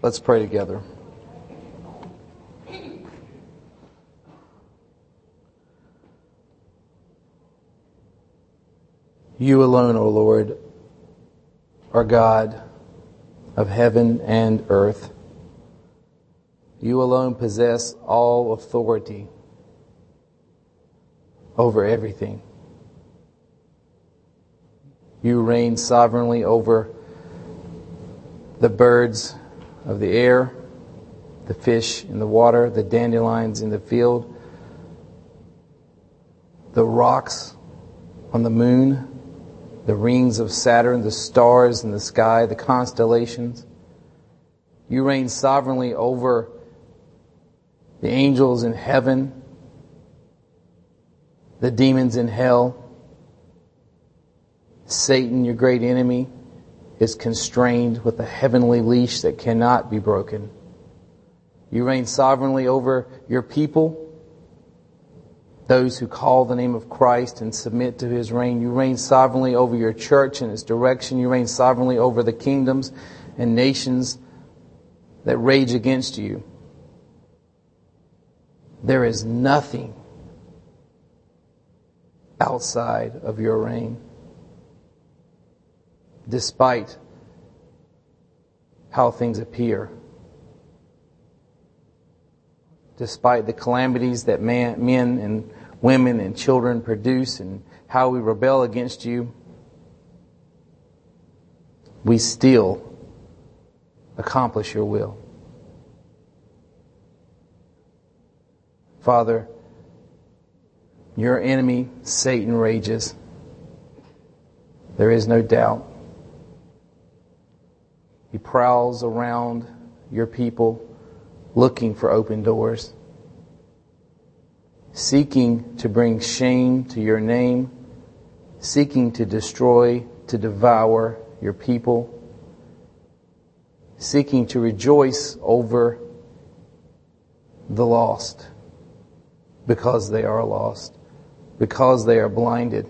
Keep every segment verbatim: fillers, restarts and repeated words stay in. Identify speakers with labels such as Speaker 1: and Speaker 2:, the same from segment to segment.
Speaker 1: Let's pray together. You alone, O Lord, are God of heaven and earth. You alone possess all authority over everything. You reign sovereignly over the birds of the air, the fish in the water, the dandelions in the field, the rocks on the moon, the rings of Saturn, the stars in the sky, the constellations. You reign sovereignly over the angels in heaven, the demons in hell. Satan, your great enemy, is constrained with a heavenly leash that cannot be broken. You reign sovereignly over your people, those who call the name of Christ and submit to His reign. You reign sovereignly over your church and its direction. You reign sovereignly over the kingdoms and nations that rage against you. There is nothing outside of your reign, despite how things appear, despite the calamities that man, men and women and children produce and how we rebel against you. We still accomplish your will. Father, your enemy, Satan, rages. There is no doubt. He prowls around your people looking for open doors, seeking to bring shame to your name, seeking to destroy, to devour your people, seeking to rejoice over the lost because they are lost, because they are blinded.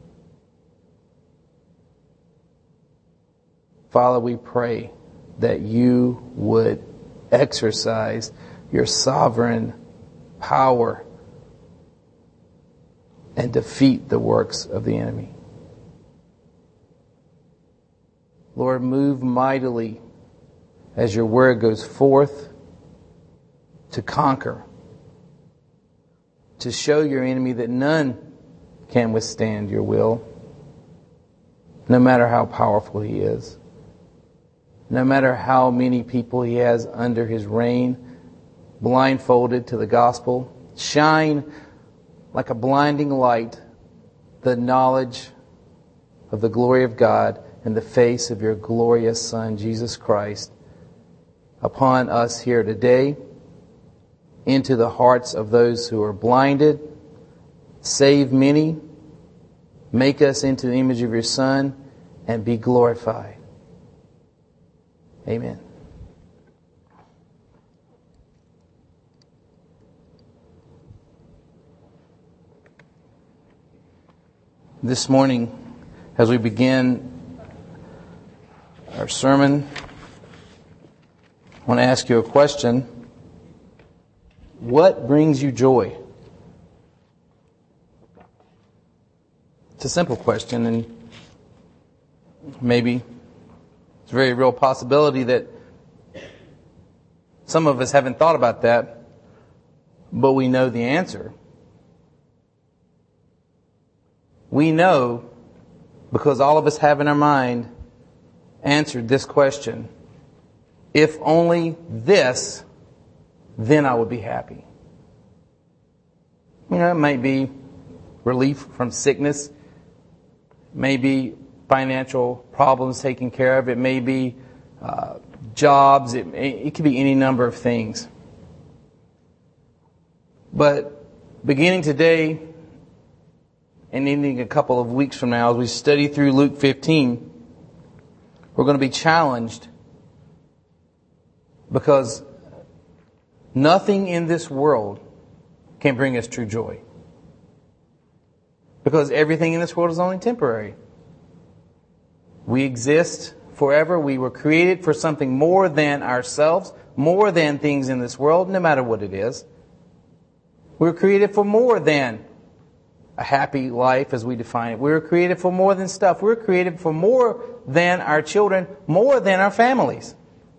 Speaker 1: Father, we pray that you would exercise your sovereign power and defeat the works of the enemy. Lord, move mightily as your word goes forth to conquer, to show your enemy that none can withstand your will, no matter how powerful he is, no matter how many people he has under his reign, blindfolded to the gospel. Shine like a blinding light the knowledge of the glory of God and the face of your glorious Son, Jesus Christ, upon us here today, into the hearts of those who are blinded. Save many, make us into the image of your Son, and be glorified. Amen. This morning, as we begin our sermon, I want to ask you a question. What brings you joy? It's a simple question, and maybe it's a very real possibility that some of us haven't thought about that, but we know the answer. We know, because all of us have in our mind answered this question. If only this, then I would be happy. You know, it might be relief from sickness, maybe financial problems taken care of, it may be uh, jobs, it, it could be any number of things. But beginning today and ending a couple of weeks from now, as we study through Luke fifteen, we're going to be challenged because nothing in this world can bring us true joy. Because everything in this world is only temporary. We exist forever. We were created for something more than ourselves, more than things in this world, no matter what it is. We were created for more than a happy life as we define it. We were created for more than stuff. We were created for more than our children, more than our families.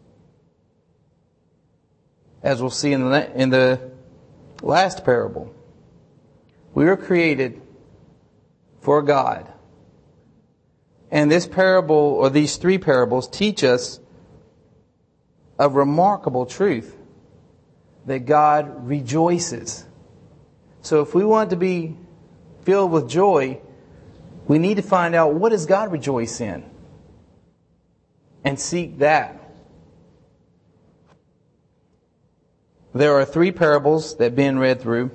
Speaker 1: As we'll see in the, in the last parable. We were created for God. And this parable, or these three parables, teach us a remarkable truth. That God rejoices. So if we want to be filled with joy, we need to find out, what does God rejoice in? And seek that. There are three parables that Ben read through.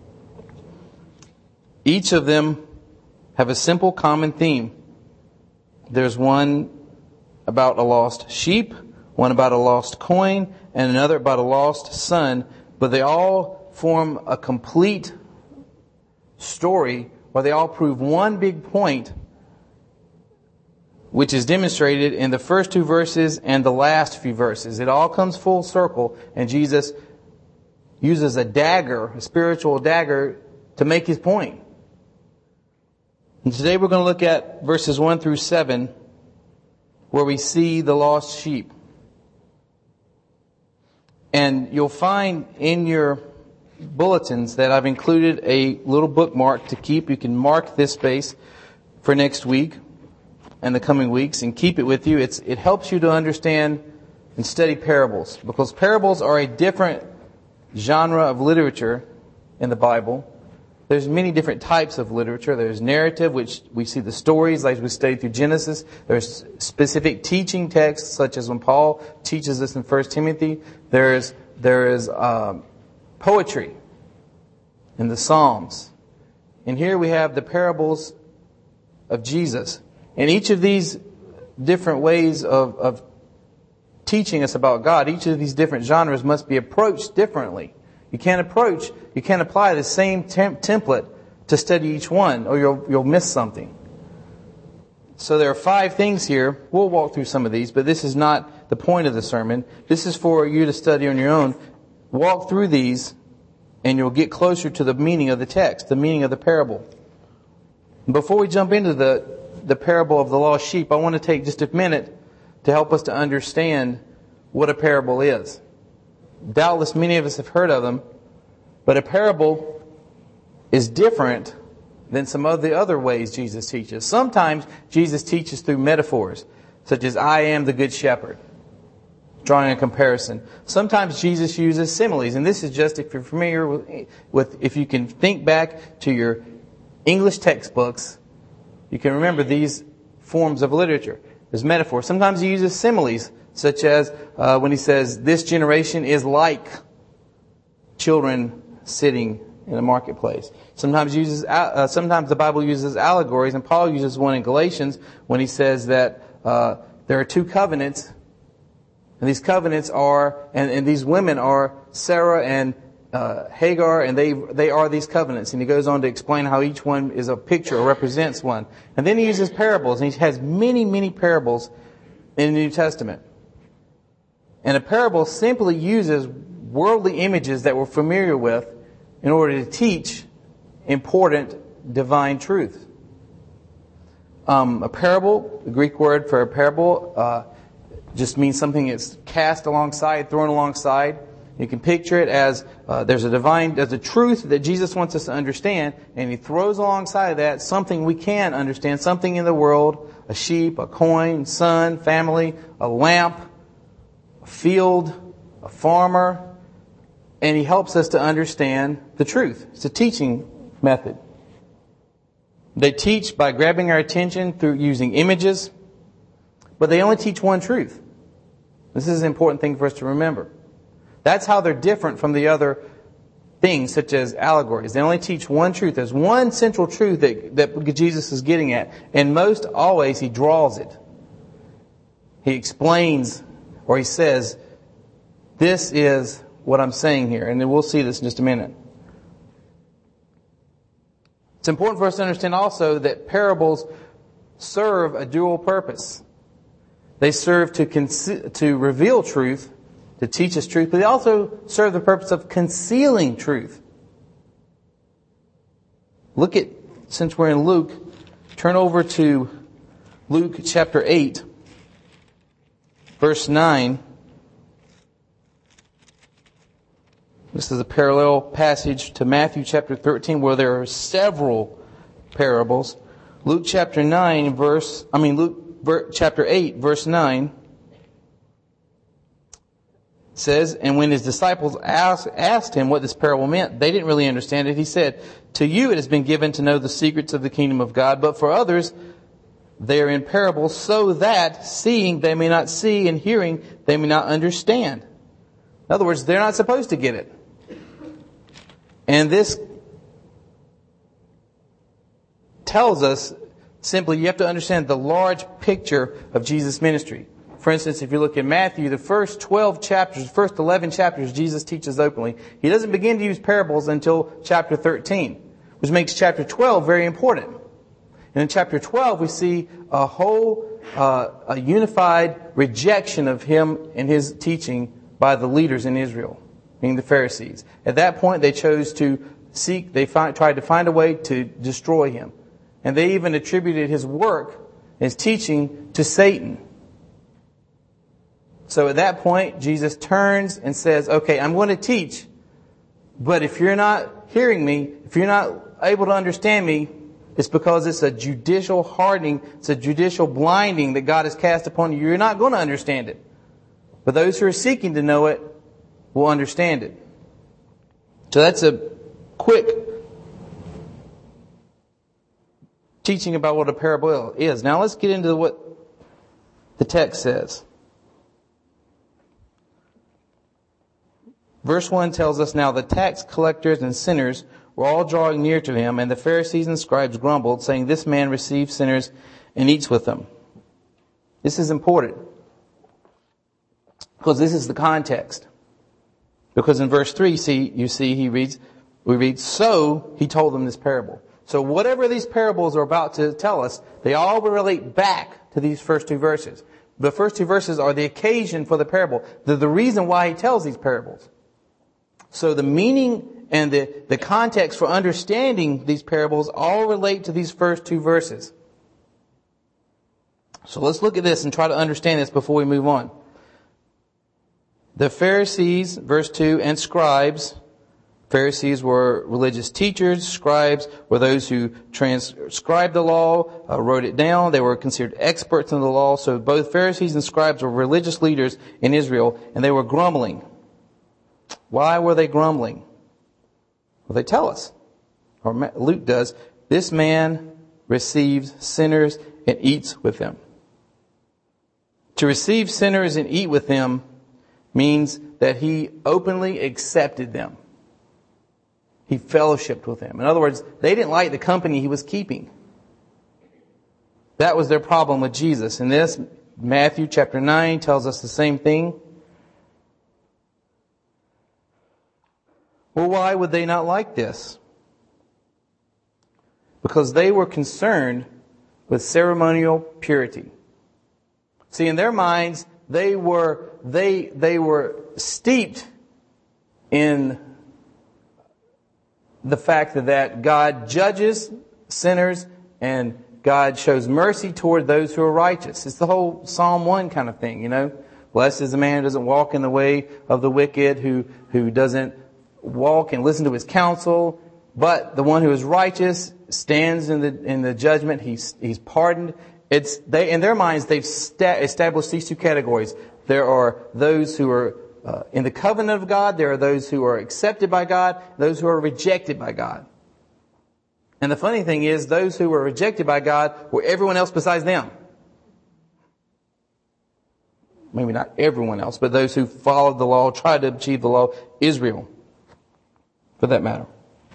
Speaker 1: Each of them have a simple common theme. There's one about a lost sheep, one about a lost coin, and another about a lost son. But they all form a complete story where they all prove one big point, which is demonstrated in the first two verses and the last few verses. It all comes full circle, and Jesus uses a dagger, a spiritual dagger, to make his point. And today we're going to look at verses one through seven, where we see the lost sheep. And you'll find in your bulletins that I've included a little bookmark to keep. You can mark this space for next week and the coming weeks and keep it with you. It's, it helps you to understand and study parables, because parables are a different genre of literature in the Bible. There's many different types of literature. There's narrative, which we see the stories like we studied through Genesis. There's specific teaching texts, such as when Paul teaches us in First Timothy. There's there is um, poetry in the Psalms. And here we have the parables of Jesus. And each of these different ways of, of teaching us about God, each of these different genres must be approached differently. You can't approach, you can't apply the same temp- template to study each one, or you'll you'll miss something. So there are five things here. We'll walk through some of these, but this is not the point of the sermon. This is for you to study on your own. Walk through these, and you'll get closer to the meaning of the text, the meaning of the parable. Before we jump into the, the parable of the lost sheep, I want to take just a minute to help us to understand what a parable is. Doubtless many of us have heard of them, but a parable is different than some of the other ways Jesus teaches. Sometimes Jesus teaches through metaphors, such as I am the good shepherd, drawing a comparison. Sometimes Jesus uses similes, and this is just if you're familiar with, with if you can think back to your English textbooks, you can remember these forms of literature. There's metaphors. Sometimes he uses similes, such as uh, when he says, this generation is like children sitting in a marketplace. Sometimes uses uh, sometimes the Bible uses allegories, and Paul uses one in Galatians when he says that uh, there are two covenants, and these covenants are, and, and these women are Sarah and uh, Hagar, and they they are these covenants. And he goes on to explain how each one is a picture or represents one. And then he uses parables, and he has many, many parables in the New Testament. And a parable simply uses worldly images that we're familiar with in order to teach important divine truth. Um, a parable, the Greek word for a parable, uh, just means something that's cast alongside, thrown alongside. You can picture it as uh, there's a divine, there's a truth that Jesus wants us to understand, and he throws alongside of that something we can understand, something in the world, a sheep, a coin, son, family, a lamp, a field, a farmer, and he helps us to understand the truth. It's a teaching method. They teach by grabbing our attention through using images, but they only teach one truth. This is an important thing for us to remember. That's how they're different from the other things, such as allegories. They only teach one truth. There's one central truth that, that Jesus is getting at, and most always he draws it. He explains, or he says, this is what I'm saying here. And then we'll see this in just a minute. It's important for us to understand also that parables serve a dual purpose. They serve to conce- to reveal truth, to teach us truth, but they also serve the purpose of concealing truth. Look at, since we're in Luke, turn over to Luke chapter eight, verse nine. This is a parallel passage to Matthew chapter thirteen, where there are several parables. Luke chapter nine, verse, I mean Luke chapter eight, verse nine says, and when his disciples asked, asked him what this parable meant, they didn't really understand it. He said, to you it has been given to know the secrets of the kingdom of God, but for others they are in parables, so that seeing they may not see, and hearing they may not understand. In other words, they're not supposed to get it. And this tells us simply you have to understand the large picture of Jesus' ministry. For instance, if you look at Matthew, the first twelve chapters, the first eleven chapters, Jesus teaches openly. He doesn't begin to use parables until chapter thirteen, which makes chapter twelve very important. And in chapter twelve, we see a whole, uh, a unified rejection of him and his teaching by the leaders in Israel, meaning the Pharisees. At that point, they chose to seek, they find, tried to find a way to destroy him. And they even attributed his work, his teaching, to Satan. So at that point, Jesus turns and says, okay, I'm going to teach, but if you're not hearing me, if you're not able to understand me, it's because it's a judicial hardening, it's a judicial blinding that God has cast upon you. You're not going to understand it. But those who are seeking to know it will understand it. So that's a quick teaching about what a parable is. Now let's get into what the text says. Verse one tells us, now the tax collectors and sinners were all drawing near to him, and the Pharisees and scribes grumbled, saying, this man receives sinners and eats with them. This is important, because this is the context. Because in verse three, see, you see, he reads, we read, so he told them this parable. So whatever these parables are about to tell us, they all relate back to these first two verses. The first two verses are the occasion for the parable. They're the reason why he tells these parables. So the meaning and the, the context for understanding these parables all relate to these first two verses. So let's look at this and try to understand this before we move on. The Pharisees, verse two, and scribes. Pharisees were religious teachers. Scribes were those who transcribed the law, uh, wrote it down. They were considered experts in the law. So both Pharisees and scribes were religious leaders in Israel, and they were grumbling. Why were they grumbling? Well, they tell us, or Luke does, this man receives sinners and eats with them. To receive sinners and eat with them means that he openly accepted them. He fellowshiped with them. In other words, they didn't like the company he was keeping. That was their problem with Jesus. And this, Matthew chapter nine tells us the same thing. Well, why would they not like this? Because they were concerned with ceremonial purity. See, in their minds, they were, they, they were steeped in the fact that God judges sinners and God shows mercy toward those who are righteous. It's the whole Psalm one kind of thing, you know. Blessed is the man who doesn't walk in the way of the wicked, who, who doesn't walk and listen to his counsel, but the one who is righteous stands in the, in the judgment. He's, he's pardoned. It's, they, in their minds, they've sta- established these two categories. There are those who are Uh, in the covenant of God. There are those who are accepted by God, those who are rejected by God. And the funny thing is, those who were rejected by God were everyone else besides them. Maybe not everyone else, but those who followed the law, tried to achieve the law, Israel, for that matter.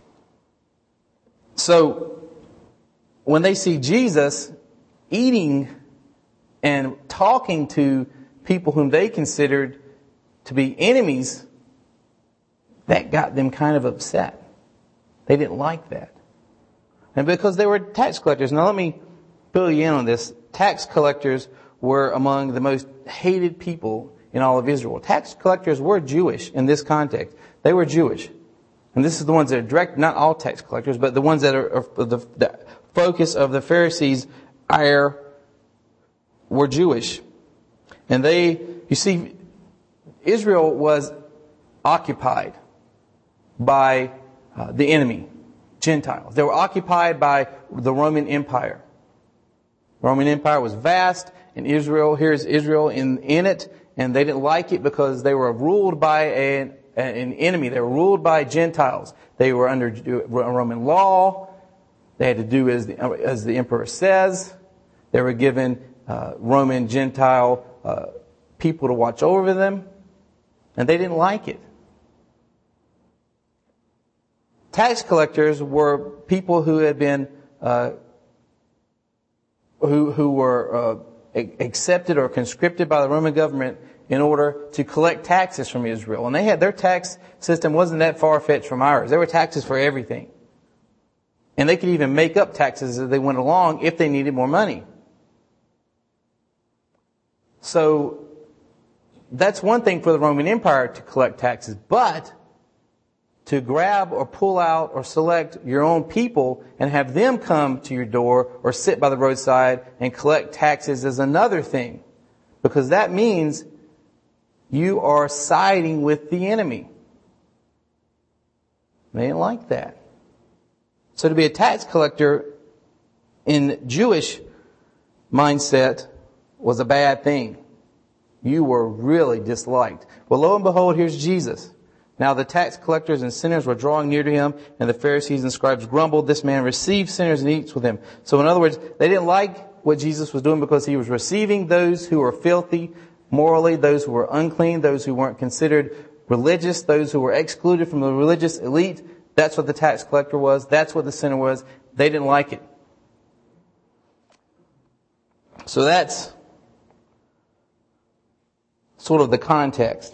Speaker 1: So, when they see Jesus eating and talking to people whom they considered to be enemies, that got them kind of upset. They didn't like that. And because they were tax collectors. Now let me fill you in on this. Tax collectors were among the most hated people in all of Israel. Tax collectors were Jewish in this context. They were Jewish. And this is the ones that are direct, not all tax collectors, but the ones that are, are the, the focus of the Pharisees' ire were Jewish. And they, you see, Israel was occupied by uh, the enemy, Gentiles. They were occupied by the Roman Empire. The Roman Empire was vast, and Israel, here's Israel in, in it, and they didn't like it because they were ruled by an, an enemy. They were ruled by Gentiles. They were under Roman law. They had to do as the, as the emperor says. They were given uh, Roman Gentile uh, people to watch over them, and they didn't like it. Tax collectors were people who had been uh, who who were uh, accepted or conscripted by the Roman government in order to collect taxes from Israel, and they had their tax system wasn't that far-fetched from ours. There were taxes for everything, and they could even make up taxes as they went along if they needed more money. So that's one thing for the Roman Empire to collect taxes, but to grab or pull out or select your own people and have them come to your door or sit by the roadside and collect taxes is another thing. Because that means you are siding with the enemy. They didn't like that. So to be a tax collector in Jewish mindset was a bad thing. You were really disliked. Well, lo and behold, here's Jesus. Now the tax collectors and sinners were drawing near to him, and the Pharisees and scribes grumbled, "This man receives sinners and eats with them." So in other words, they didn't like what Jesus was doing because he was receiving those who were filthy morally, those who were unclean, those who weren't considered religious, those who were excluded from the religious elite. That's what the tax collector was. That's what the sinner was. They didn't like it. So that's sort of the context.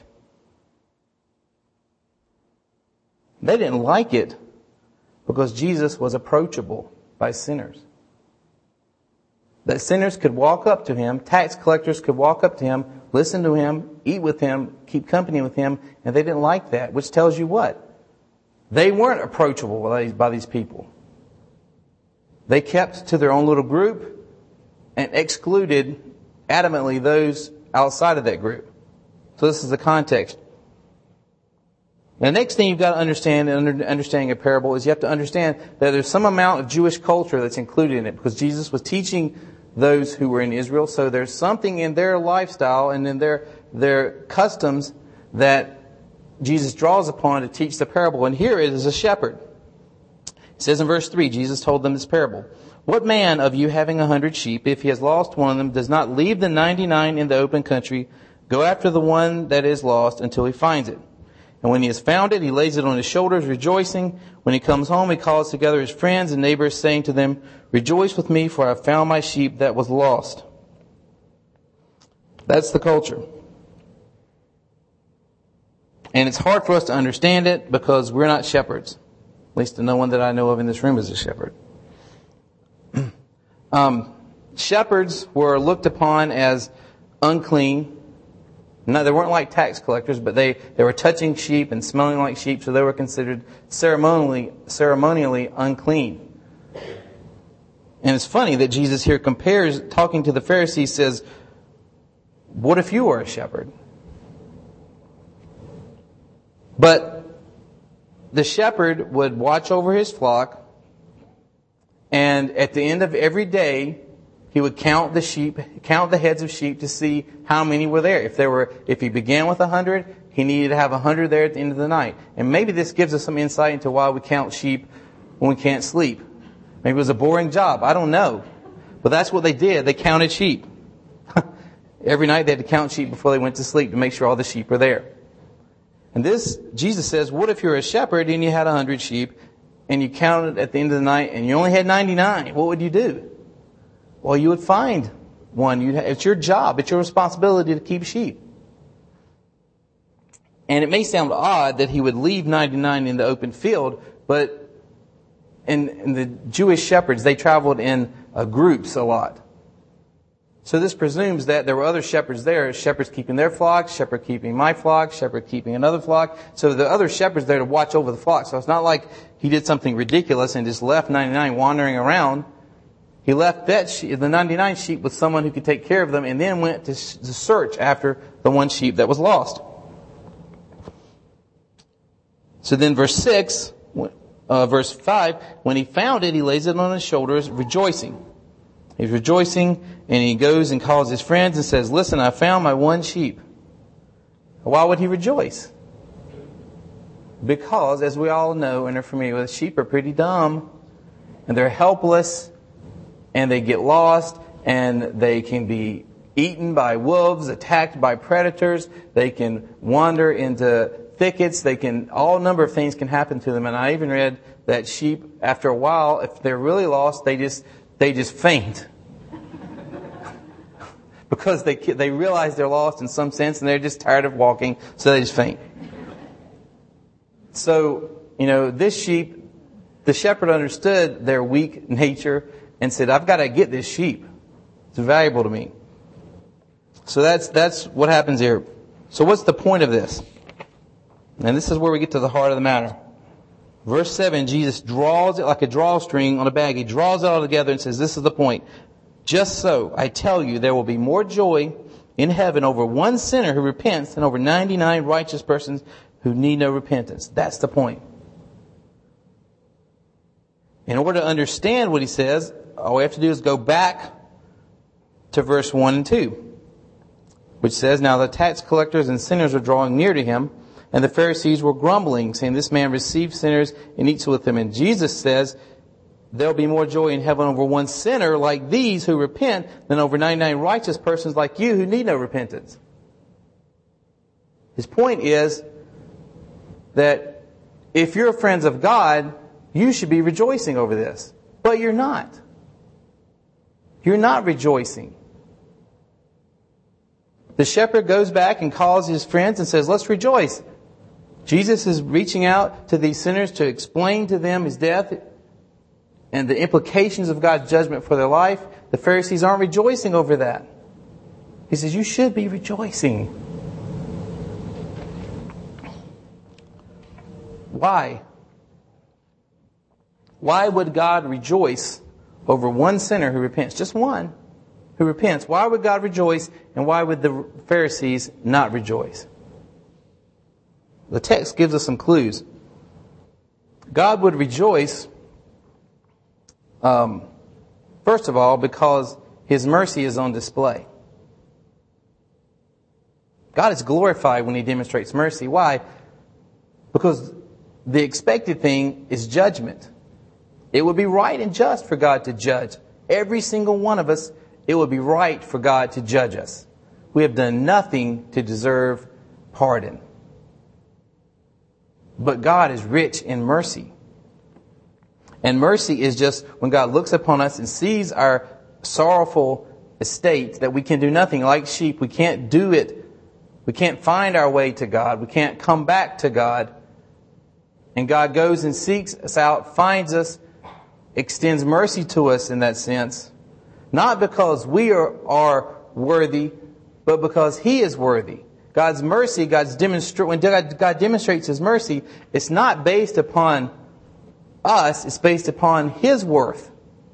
Speaker 1: They didn't like it because Jesus was approachable by sinners. That sinners could walk up to him, tax collectors could walk up to him, listen to him, eat with him, keep company with him, and they didn't like that, which tells you what? They weren't approachable by these, by these people. They kept to their own little group and excluded adamantly those outside of that group. So this is the context. The next thing you've got to understand in understanding a parable is you have to understand that there's some amount of Jewish culture that's included in it because Jesus was teaching those who were in Israel. So there's something in their lifestyle and in their their customs that Jesus draws upon to teach the parable. And here it is a shepherd. It says in verse three, Jesus told them this parable. "What man of you having a hundred sheep, if he has lost one of them, does not leave the ninety-nine in the open country, go after the one that is lost until he finds it? And when he has found it, he lays it on his shoulders, rejoicing. When he comes home, he calls together his friends and neighbors, saying to them, 'Rejoice with me, for I have found my sheep that was lost.'" That's the culture. And it's hard for us to understand it because we're not shepherds. At least no one that I know of in this room is a shepherd. um, shepherds were looked upon as unclean. No, they weren't like tax collectors, but they, they were touching sheep and smelling like sheep, so they were considered ceremonially ceremonially unclean. And it's funny that Jesus here compares, talking to the Pharisees, says, "What if you were a shepherd?" But the shepherd would watch over his flock, and at the end of every day, he would count the sheep, count the heads of sheep to see how many were there. If there were, if he began with a hundred, he needed to have a hundred there at the end of the night. And maybe this gives us some insight into why we count sheep when we can't sleep. Maybe it was a boring job. I don't know. But that's what they did. They counted sheep. Every night they had to count sheep before they went to sleep to make sure all the sheep were there. And this, Jesus says, what if you're a shepherd and you had a hundred sheep and you counted at the end of the night and you only had ninety-nine? What would you do? Well, you would find one. You'd have, it's your job. It's your responsibility to keep sheep. And it may sound odd that he would leave ninety-nine in the open field, but in, in the Jewish shepherds, they traveled in uh, groups a lot. So this presumes that there were other shepherds there, shepherds keeping their flock, shepherd keeping my flock, shepherd keeping another flock. So the other shepherds there to watch over the flock. So it's not like he did something ridiculous and just left ninety-nine wandering around. He left that sheep, the ninety-nine sheep with someone who could take care of them, and then went to, to search after the one sheep that was lost. So then verse six, uh, verse five, when he found it, he lays it on his shoulders, rejoicing. He's rejoicing, and he goes and calls his friends and says, listen, I found my one sheep. Why would he rejoice? Because, as we all know and are familiar with, sheep are pretty dumb, and they're helpless, and they get lost, and they can be eaten by wolves, attacked by predators, they can wander into thickets, they can, all number of things can happen to them. And I even read that sheep, after a while, if they're really lost, they just, they just faint. Because they, they realize they're lost in some sense, and they're just tired of walking, so they just faint. So, you know, this sheep, the shepherd understood their weak nature and said, I've got to get this sheep. It's valuable to me. So that's, that's what happens here. So what's the point of this? And this is where we get to the heart of the matter. Verse seven, Jesus draws it like a drawstring on a bag. He draws it all together and says, this is the point. Just so, I tell you, there will be more joy in heaven over one sinner who repents than over ninety-nine righteous persons who need no repentance. That's the point. In order to understand what he says, all we have to do is go back to verse one and two, which says, now the tax collectors and sinners were drawing near to him, and the Pharisees were grumbling, saying, this man receives sinners and eats with them. And Jesus says, there'll be more joy in heaven over one sinner like these who repent than over ninety-nine righteous persons like you who need no repentance. His point is that if you're friends of God, you should be rejoicing over this. But you're not. You're not rejoicing. The shepherd goes back and calls his friends and says, let's rejoice. Jesus is reaching out to these sinners to explain to them his death and the implications of God's judgment for their life. The Pharisees aren't rejoicing over that. He says, you should be rejoicing. Why? Why would God rejoice over one sinner who repents? Just one who repents. Why would God rejoice, and why would the Pharisees not rejoice? The text gives us some clues. God would rejoice, um, first of all, because His mercy is on display. God is glorified when He demonstrates mercy. Why? Because the expected thing is judgment. It would be right and just for God to judge every single one of us. It would be right for God to judge us. We have done nothing to deserve pardon. But God is rich in mercy. And mercy is just when God looks upon us and sees our sorrowful estate, that we can do nothing. Like sheep, we can't do it. We can't find our way to God. We can't come back to God. And God goes and seeks us out, finds us, extends mercy to us in that sense. Not because we are, are worthy, but because He is worthy. God's mercy, God's demonstra- when God, God demonstrates His mercy, it's not based upon us, it's based upon His worth.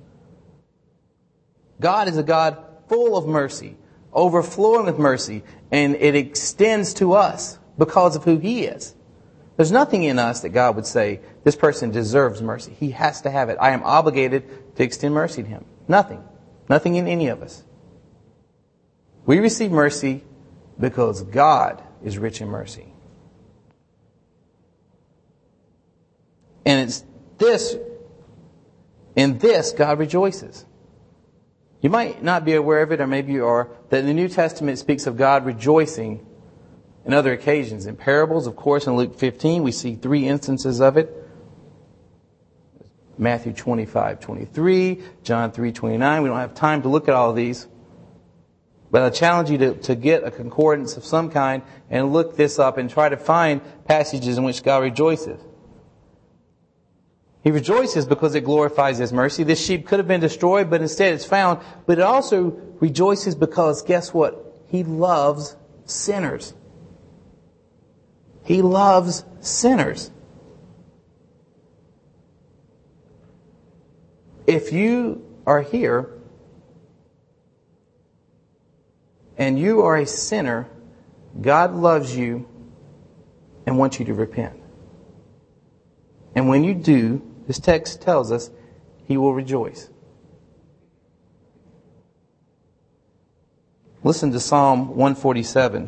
Speaker 1: God is a God full of mercy, overflowing with mercy, and it extends to us because of who He is. There's nothing in us that God would say, this person deserves mercy. He has to have it. I am obligated to extend mercy to him. Nothing. Nothing in any of us. We receive mercy because God is rich in mercy. And it's this, in this God rejoices. You might not be aware of it, or maybe you are, that in the New Testament speaks of God rejoicing in other occasions. In parables, of course, in Luke fifteen, we see three instances of it. Matthew twenty-five twenty-three, John three twenty-nine. We don't have time to look at all of these. But I challenge you to, to get a concordance of some kind and look this up and try to find passages in which God rejoices. He rejoices because it glorifies His mercy. This sheep could have been destroyed, but instead it's found. But it also rejoices because, guess what? He loves sinners. He loves sinners. If you are here and you are a sinner, God loves you and wants you to repent. And when you do, this text tells us He will rejoice. Listen to Psalm one forty-seven.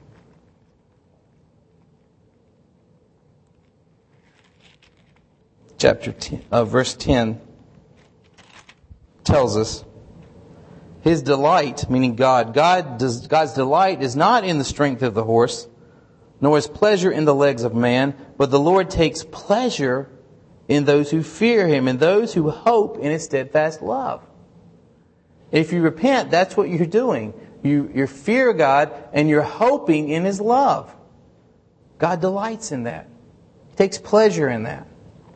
Speaker 1: Chapter ten, uh, verse ten tells us, His delight, meaning God, God does, God's delight is not in the strength of the horse, nor His pleasure in the legs of man, but the Lord takes pleasure in those who fear Him, and those who hope in His steadfast love. If you repent, that's what you're doing. You, you fear God, and you're hoping in His love. God delights in that. He takes pleasure in that.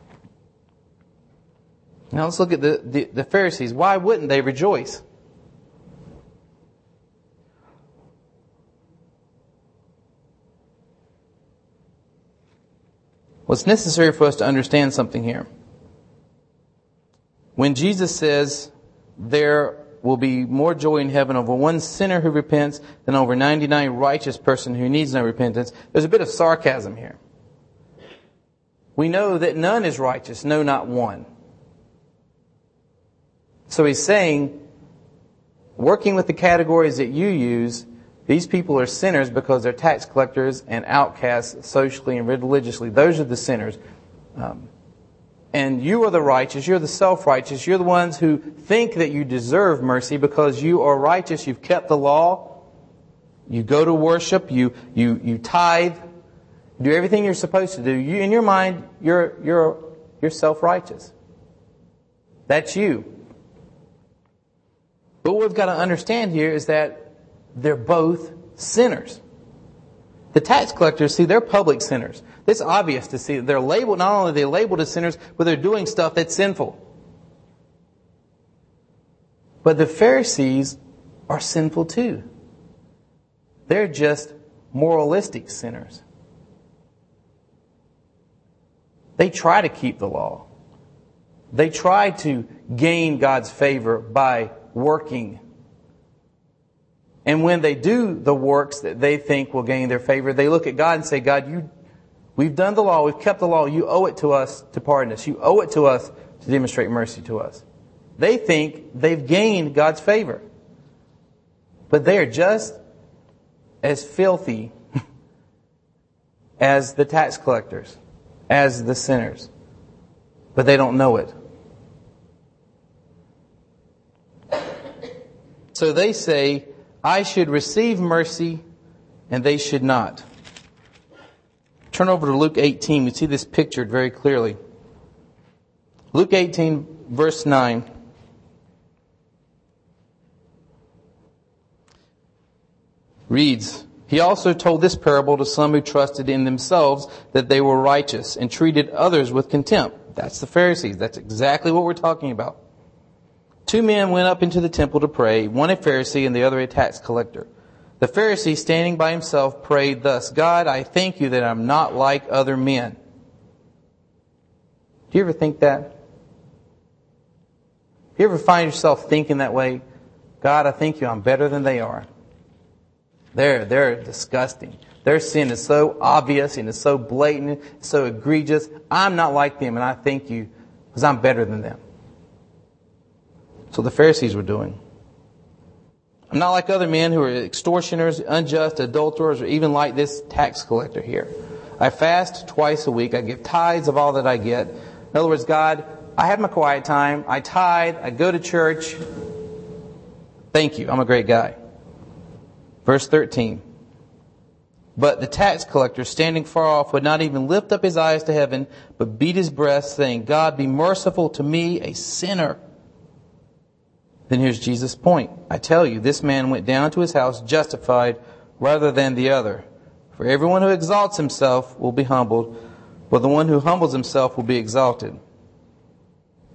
Speaker 1: Now let's look at the, the, the Pharisees. Why wouldn't they rejoice? Well, it's necessary for us to understand something here. When Jesus says there will be more joy in heaven over one sinner who repents than over ninety-nine righteous person who needs no repentance, there's a bit of sarcasm here. We know that none is righteous, no, not one. So He's saying, working with the categories that you use, these people are sinners because they're tax collectors and outcasts socially and religiously. Those are the sinners. Um, and you are the righteous. You're the self-righteous. You're the ones who think that you deserve mercy because you are righteous. You've kept the law. You go to worship. You you you tithe. You do everything you're supposed to do. You, in your mind, you're you're you're self-righteous. That's you. But what we've got to understand here is that they're both sinners. The tax collectors, see, they're public sinners. It's obvious to see that they're labeled, not only are they labeled as sinners, but they're doing stuff that's sinful. But the Pharisees are sinful too. They're just moralistic sinners. They try to keep the law. They try to gain God's favor by working. And when they do the works that they think will gain their favor, they look at God and say, God, you, we've done the law, we've kept the law, you owe it to us to pardon us. You owe it to us to demonstrate mercy to us. They think they've gained God's favor. But they are just as filthy as the tax collectors, as the sinners. But they don't know it. So they say, I should receive mercy, and they should not. Turn over to Luke eighteen. We see this pictured very clearly. Luke eighteen, verse nine. Reads, He also told this parable to some who trusted in themselves that they were righteous and treated others with contempt. That's the Pharisees. That's exactly what we're talking about. Two men went up into the temple to pray, one a Pharisee and the other a tax collector. The Pharisee, standing by himself, prayed thus, God, I thank you that I'm not like other men. Do you ever think that? Do you ever find yourself thinking that way? God, I thank you I'm better than they are. They're, they're disgusting. Their sin is so obvious and it's so blatant, so egregious. I'm not like them, and I thank you because I'm better than them. So the Pharisees were doing. I'm not like other men who are extortioners, unjust, adulterers, or even like this tax collector here. I fast twice a week. I give tithes of all that I get. In other words, God, I have my quiet time. I tithe. I go to church. Thank you. I'm a great guy. Verse thirteen. But the tax collector, standing far off, would not even lift up his eyes to heaven, but beat his breast, saying, God, be merciful to me, a sinner. Then here's Jesus' point. I tell you, this man went down to his house justified rather than the other. For everyone who exalts himself will be humbled, but the one who humbles himself will be exalted.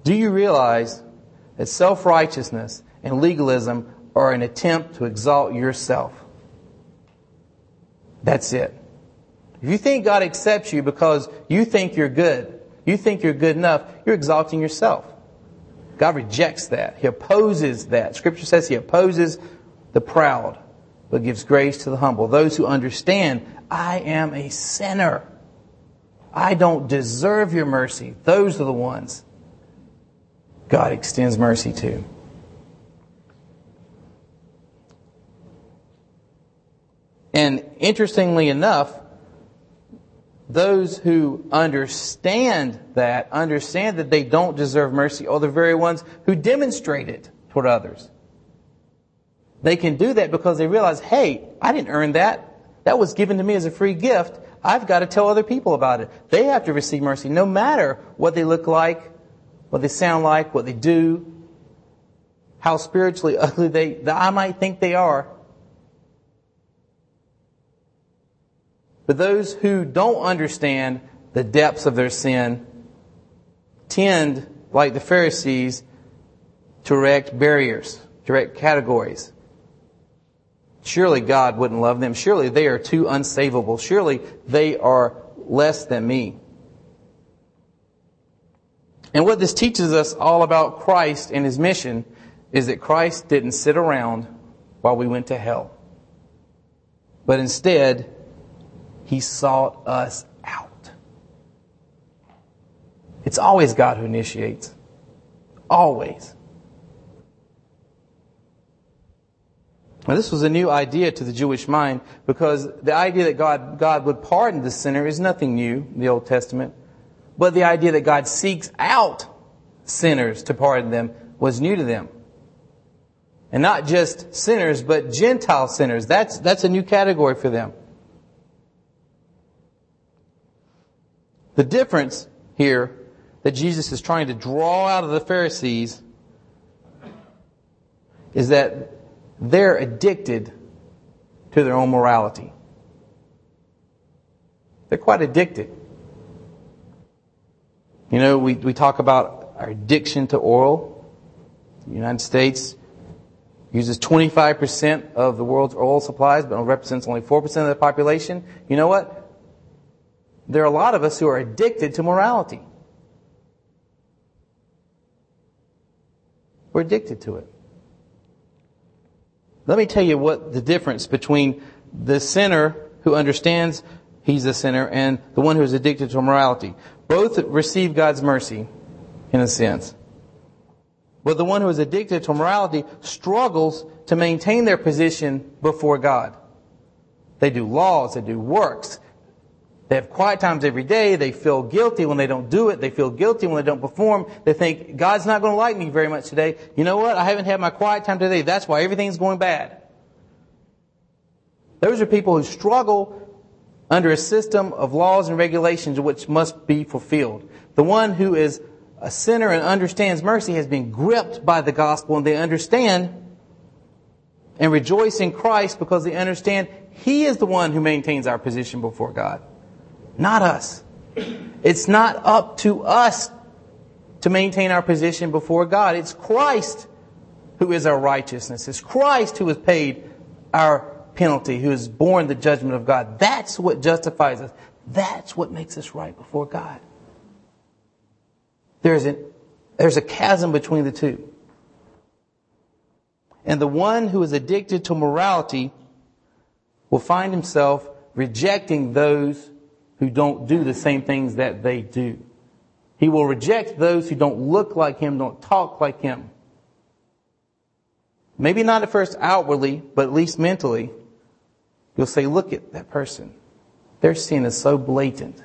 Speaker 1: Do you realize that self-righteousness and legalism are an attempt to exalt yourself? That's it. If you think God accepts you because you think you're good, you think you're good enough, you're exalting yourself. God rejects that. He opposes that. Scripture says He opposes the proud, but gives grace to the humble. Those who understand, I am a sinner. I don't deserve your mercy. Those are the ones God extends mercy to. And interestingly enough, those who understand that, understand that they don't deserve mercy, are the very ones who demonstrate it toward others. They can do that because they realize, hey, I didn't earn that. That was given to me as a free gift. I've got to tell other people about it. They have to receive mercy no matter what they look like, what they sound like, what they do, how spiritually ugly they, that I might think they are. But those who don't understand the depths of their sin tend, like the Pharisees, to erect barriers, to erect categories. Surely God wouldn't love them. Surely they are too unsavable. Surely they are less than me. And what this teaches us all about Christ and His mission is that Christ didn't sit around while we went to hell. But instead, He sought us out. It's always God who initiates. Always. Now, this was a new idea to the Jewish mind because the idea that God, God would pardon the sinner is nothing new in the Old Testament. But the idea that God seeks out sinners to pardon them was new to them. And not just sinners, but Gentile sinners. That's, that's a new category for them. The difference here that Jesus is trying to draw out of the Pharisees is that they're addicted to their own morality. They're quite addicted. You know, we, we talk about our addiction to oil. The United States uses twenty-five percent of the world's oil supplies, but it represents only four percent of the population. You know what? There are a lot of us who are addicted to morality. We're addicted to it. Let me tell you what the difference between the sinner who understands he's a sinner and the one who is addicted to morality. Both receive God's mercy, in a sense. But the one who is addicted to morality struggles to maintain their position before God. They do laws, they do works. They have quiet times every day. They feel guilty when they don't do it. They feel guilty when they don't perform. They think, God's not going to like me very much today. You know what? I haven't had my quiet time today. That's why everything's going bad. Those are people who struggle under a system of laws and regulations which must be fulfilled. The one who is a sinner and understands mercy has been gripped by the gospel, and they understand and rejoice in Christ because they understand He is the one who maintains our position before God. Not us. It's not up to us to maintain our position before God. It's Christ who is our righteousness. It's Christ who has paid our penalty, who has borne the judgment of God. That's what justifies us. That's what makes us right before God. There's a, there's a chasm between the two. And the one who is addicted to morality will find himself rejecting those who don't do the same things that they do. He will reject those who don't look like him, don't talk like him. Maybe not at first outwardly, but at least mentally. You'll say, look at that person. Their sin is so blatant.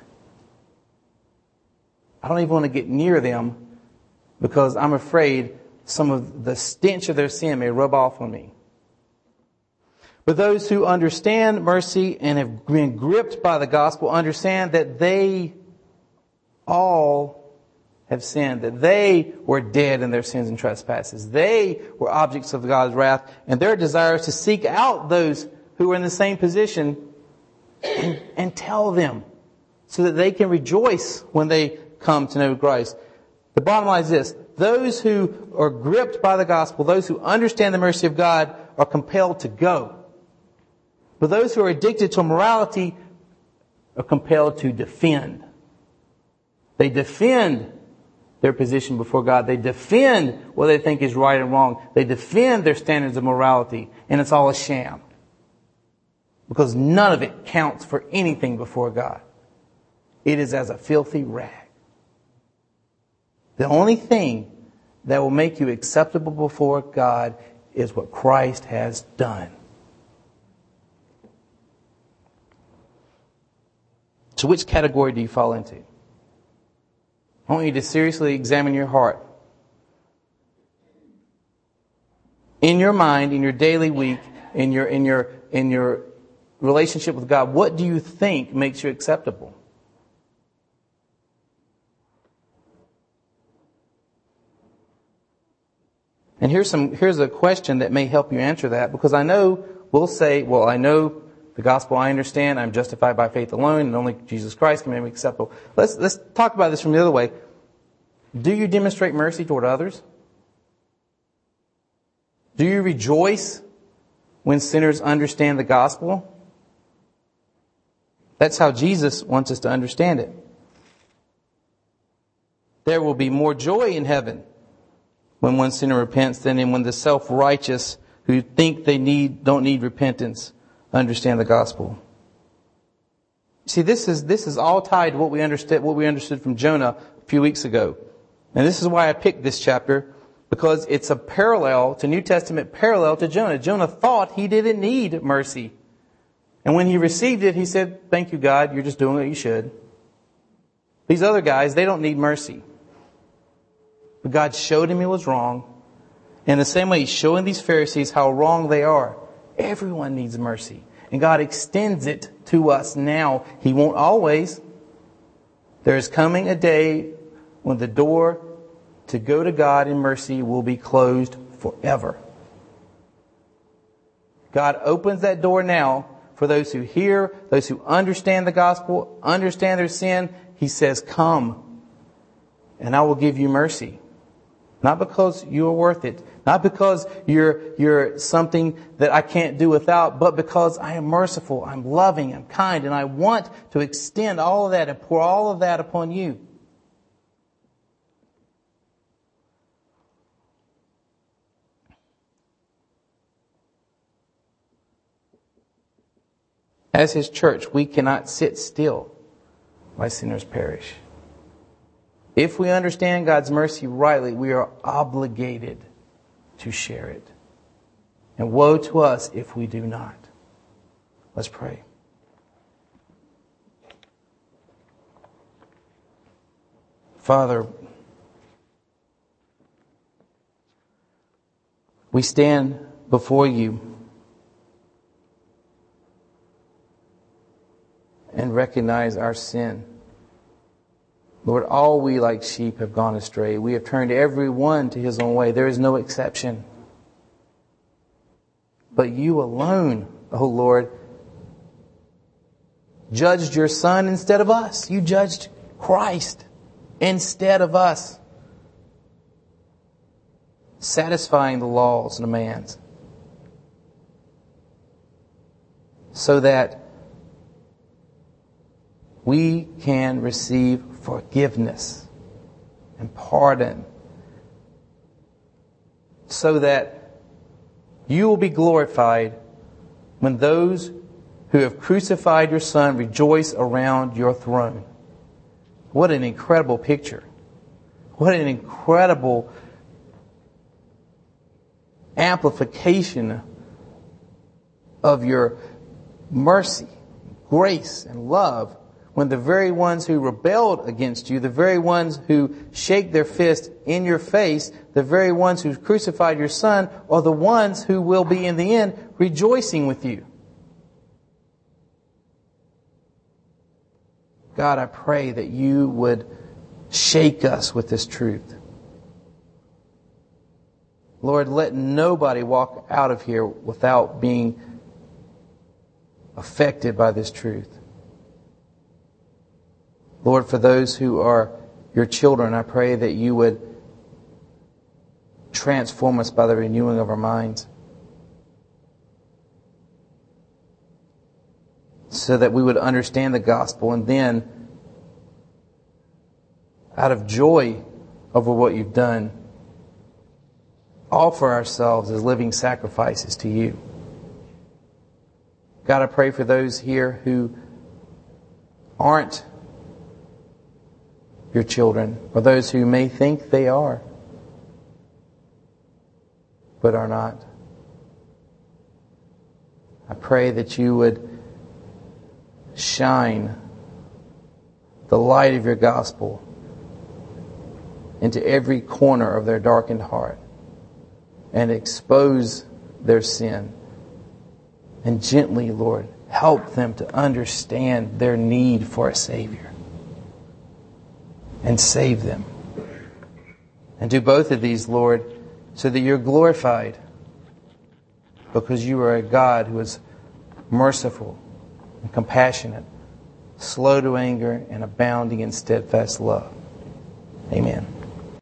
Speaker 1: I don't even want to get near them because I'm afraid some of the stench of their sin may rub off on me. But those who understand mercy and have been gripped by the gospel understand that they all have sinned, that they were dead in their sins and trespasses. They were objects of God's wrath, and their desire is to seek out those who are in the same position and, and tell them so that they can rejoice when they come to know Christ. The bottom line is this. Those who are gripped by the gospel, those who understand the mercy of God, are compelled to go. But those who are addicted to immorality are compelled to defend. They defend their position before God. They defend what they think is right and wrong. They defend their standards of morality. And it's all a sham. Because none of it counts for anything before God. It is as a filthy rag. The only thing that will make you acceptable before God is what Christ has done. So which category do you fall into? I want you to seriously examine your heart. In your mind, in your daily week, in your in your in your relationship with God, what do you think makes you acceptable? And here's some here's a question that may help you answer that, because I know we'll say, well, I know the gospel, I understand, I'm justified by faith alone, and only Jesus Christ can make me acceptable. Let's let's talk about this from the other way. Do you demonstrate mercy toward others? Do you rejoice when sinners understand the gospel? That's how Jesus wants us to understand it. There will be more joy in heaven when one sinner repents than in when the self-righteous who think they need don't need repentance understand the gospel. See, this is this is all tied to what we understood what we understood from Jonah a few weeks ago. And this is why I picked this chapter, because it's a parallel to New Testament parallel to Jonah. Jonah thought he didn't need mercy. And when he received it, he said, "Thank you, God, you're just doing what you should." These other guys, they don't need mercy. But God showed him he was wrong. In the same way, He's showing these Pharisees how wrong they are. Everyone needs mercy. And God extends it to us now. He won't always. There is coming a day when the door to go to God in mercy will be closed forever. God opens that door now for those who hear, those who understand the gospel, understand their sin. He says, "Come, and I will give you mercy." Not because you are worth it. Not because you're you're something that I can't do without, but because I am merciful, I'm loving, I'm kind, and I want to extend all of that and pour all of that upon you. As His church, we cannot sit still while sinners perish. If we understand God's mercy rightly, we are obligated to share it. And woe to us if we do not. Let's pray. Father, we stand before you and recognize our sin. Lord, all we like sheep have gone astray. We have turned every one to his own way. There is no exception. But you alone, O Lord, judged your Son instead of us. You judged Christ instead of us, satisfying the laws and demands, so that we can receive forgiveness and pardon, so that you will be glorified when those who have crucified your Son rejoice around your throne. What an incredible picture. What an incredible amplification of your mercy, grace, and love, when the very ones who rebelled against you, the very ones who shake their fist in your face, the very ones who crucified your Son, are the ones who will be in the end rejoicing with you. God, I pray that you would shake us with this truth. Lord, let nobody walk out of here without being affected by this truth. Lord, for those who are your children. I pray that you would transform us by the renewing of our minds, so that we would understand the gospel, and then, out of joy over what you've done, offer ourselves as living sacrifices to you. God, I pray for those here who aren't your children, or those who may think they are, but are not. I pray that you would shine the light of your gospel into every corner of their darkened heart and expose their sin. And gently, Lord, help them to understand their need for a Savior and save them. And do both of these, Lord, so that you're glorified, because you are a God who is merciful and compassionate, slow to anger, and abounding in steadfast love. Amen.